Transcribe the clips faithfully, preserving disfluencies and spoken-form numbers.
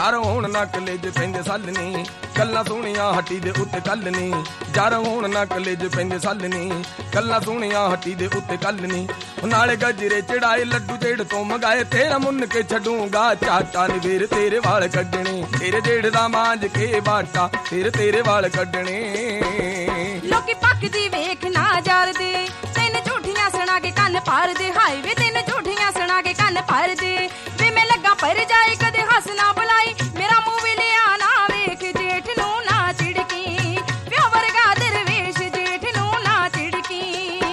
ਯਾਰ ਹੁਣ ਨਾ ਕਲੇਜ ਪੈਂਦੇ ਸੱਲਣੀ, ਗੱਲਾਂ ਸੋਹਣੀਆਂ ਹੱਟੀ ਦੇ ਉੱਤੇ ਕੱਲਣੀ। ਯਾਰ ਹੁਣ ਨਾ ਕਲੇਜ ਪੈਂਦੇ ਸੱਲਣੀ, ਗੱਲਾਂ ਸੋਹਣੀਆਂ ਹੱਟੀ ਦੇ ਉੱਤੇ ਕੱਲਣੀ। ਨਾਲੇ ਗਜਰੇ ਚੜਾਏ ਲੱਡੂ ਜੇੜ ਤੋਂ ਮੰਗਾਏ, ਤੇਰਾ ਮੁੰਨ ਕੇ ਛੱਡੂਗਾ ਚਾਟਾ ਨੀ ਵੀਰ ਤੇਰੇ ਵਾਲ ਕੱਢਣੇ। ਤੇਰੇ ਜੇੜ ਦਾ ਮਾਂਜ ਕੇ ਬਾਟਾ ਫਿਰ ਤੇਰੇ ਵਾਲ ਕੱਢਣੇ। ਲੋਕੀ ਪੱਕਦੀ ਵੇਖ ਨਾ ਜਰਦੇ, ਤੈਨੂੰ ਝੂਠੀਆਂ ਸੁਣਾ ਕੇ ਕੰਨ ਭਰਦੇ। ਹਾਏ ਵੇ ਤੈਨੂੰ ਝੂਠੀਆਂ ਸੁਣਾ ਕੇ ਕੰਨ ਭਰਦੇ। ਵੇ ਮੈਂ ਲੱਗਾ ਪਰ ਜਾਏ ਕਦੇ ਹੱਸ ਨਾ ਬੁਲਾਈ, ਮੇਰਾ ਮੂੰਹ ਵੀ ਲਿਆ ਨਾ ਵੇਖ ਜੇਠ ਨੂੰ ਨਾ ਚਿੜਕੀ। ਪਿਓ ਵਰਗਾ ਦਰਵੇਸ਼ ਜੇਠ ਨੂੰ ਨਾ ਚਿੜਕੀ।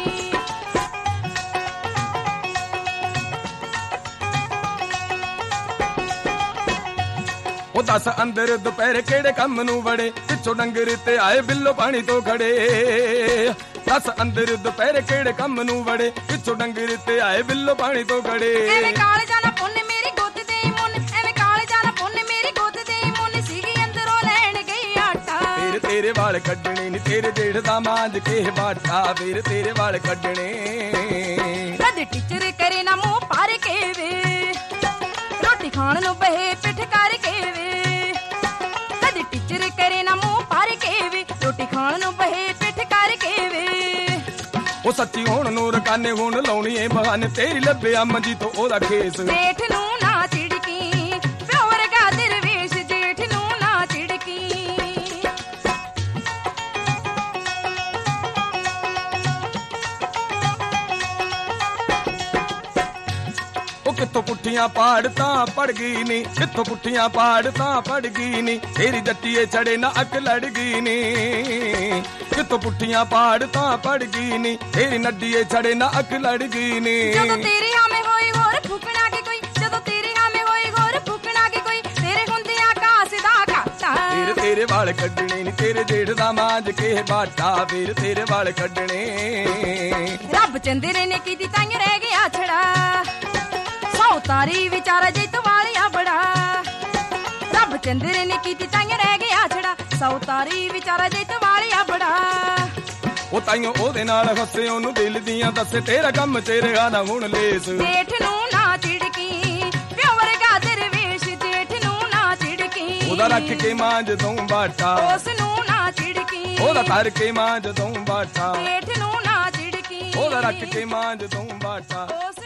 ਉਹ ਦੱਸ ਅੰਦਰ ਦੁਪਹਿਰ ਕਿਹੜੇ ਕੰਮ ਨੂੰ ਵੜੇ, ਪਿੱਛੋਂ ਡੰਗਰ ਤੇ ਆਏ ਬਿੱਲੋ ਪਾਣੀ ਤੋਂ ਖੜੇ। ਦੱਸ ਅੰਦਰ ਦੁਪਹਿਰ ਕਿਹੜੇ ਕੰਮ ਨੂੰ ਵੜੇ, ਪਿੱਛੋਂ ਡੰਗਰ ਤੇ ਆਏ ਬਿੱਲੋ ਪਾਣੀ ਤੋਂ ਖੜੇ। ਐਵੇਂ ਕਾਲ ਜਾਣਾ ਪੁੰਨ ਮੇਰੀ ਗੁੱਤ ਦੇ ਮੁੰਨ, ਐਵੇਂ ਕਾਲ ਜਾਣਾ ਪੁੰਨ ਮੇਰੀ ਗੁੱਤ ਦੇ ਮੁੰਨ। ਸੀਗੀ ਅੰਦਰੋਂ ਲੈਣ ਗਈ ਆਟਾ ਫਿਰ ਤੇਰੇ ਵਾਲ ਕੱਢਣੇ ਨੀ, ਤੇਰੇ ਜੇਠ ਦਾ ਮਾਂਜ ਕੇ ਬਾਟਾ ਫਿਰ ਤੇਰੇ ਵਾਲ ਕੱਢਣੇ। ਕਦੇ ਟੀਚਰ ਕਰੇ ਨਾ ਮੂੰਹ ਭਰ ਕੇ ਵੇ, ਰੋਟੀ ਖਾਣ ਨੂੰ ਬਹੇ ਪਿੱਠ ਕਰਕੇ ਵੇ। ਕਦੇ ਟੀਚਰ ਕਰੇ ਨਾ ਮੂੰਹ ਭਰ ਕੇ ਵੇ, ਰੋਟੀ ਖਾਣ ਨੂੰ ਬਹੇ ਪਿੱਠ ਕਰਕੇ ਵੇ। ਉਹ ਸੱਚੀ ਹੁਣ ਨੂੰ ਰਕਾਨੇ ਹੁਣ ਲਾਉਣੀ ਏ ਬਹਾਨੇ, ਤੇਰੀ ਲੱਭਿਆ ਮੰਜੀ ਤੋਂ ਉਹਦਾ ਖੇਸ। ਜੇਠ ਨੂੰ ਨਾ ਚਿੜਕੀ, ਪਿਓ ਵਰਗਾ ਦਰਵੇਸ਼ ਜੇਠ ਨੂੰ ਨਾ ਚਿੜਕੀ। ਉਹ ਕਿੱਥੋਂ ਪੁੱਠੀਆਂ ਪਾੜ ਤਾਂ ਪੜ ਗਈ ਨੀ, ਕਿੱਥੋਂ ਪੁੱਠੀਆਂ ਪਾੜ ਤਾਂ ਪੜ ਗਈ ਨੀ। ਤੇਰੀ ਜੱਟੀਏ ਛੜੇ ਨਾ ਅੱਗ ਲੜ ਗਈ ਨੀ। ਕਿੱਥੋਂ ਪੁੱਠੀਆਂ ਪਾੜ ਤਾਂ ਪੜ ਗਈ ਨੀ, ਤੇਰੀ ਨੱਡੀਏ ਛੜੇ ਨਾ ਅੱਗ ਲੜ ਗਈ ਨੀ। ਜਦੋਂ ਤੇਰੀ ਹਾਮੇ ਹੋਈ ਹੋਰ ਫੁਕਣਾ ਕੇ ਕੋਈ, ਜਦੋਂ ਤੇਰੀ ਹਾਮੇ ਹੋਈ ਹੋਰ ਫੁਕਣਾ ਕੇ ਕੋਈ। ਤੇਰੇ ਹੁੰਦੇ ਆਕਾਸ਼ ਦਾ ਘਾਟਾ ਫਿਰ ਤੇਰੇ ਵਾਲ ਕੱਢਣੇ ਨੀ, ਤੇਰੇ ਜੇਠ ਦਾ ਮਾਂਜ ਕੇ ਬਾਟਾ ਫਿਰ ਤੇਰੇ ਵਾਲ ਕੱਢਣੇ। ਰੱਬ ਚੰਦਰੇ ਨੇ ਕੀਤੀ ਤਾਂਗ ਰਹਿ ਗਿਆ ਛੜਾ, ਸੌ ਤਾਰੀ ਵਿਚਾਰਾ ਜਿੱਤ ਵਾਲਿਆ ਬੜਾ। ਰੱਬ ਚੰਦਰੇ ਨੇ ਕੀਤੀ ਤਾਂਗ ਰਹਿ ਗਿਆ ਛੜਾ, ਸੌ ਤਾਰੀ ਵਿਚਾਰਾ ਜਿੱਤ ਵਾਲਿਆ ਬੜਾ। ਉਹ ਤਾਈਓ ਉਹਦੇ ਨਾਲ ਹੱਸੇ ਉਹਨੂੰ ਦਿਲ ਦੀਆਂ ਦੱਸੇ, ਤੇਰਾ ਕੰਮ ਤੇਰੇ ਨਾ ਹੁਣ ਲੇਸ। ਜੇਠ ਨੂੰ ਨਾ ਚਿੜਕੀ, ਪਿਓ ਵਰਗਾ ਦਰਵੇਸ਼ ਜੇਠ ਨੂੰ ਨਾ ਚਿੜਕੀ। ਉਹਦਾ ਰੱਖ ਕੇ ਮਾਂਜ ਦੂੰ ਬਾਟਾ, ਉਸ ਨੂੰ ਨਾ ਚਿੜਕੀ। ਉਹਦਾ ਧਰ ਕੇ ਮਾਂਜ ਦੂੰ ਬਾਟਾ, ਜੇਠ ਨੂੰ ਨਾ ਚਿੜਕੀ। ਉਹਦਾ ਰੱਖ ਕੇ ਮਾਂਜ ਦੂੰ ਬਾਟਾ।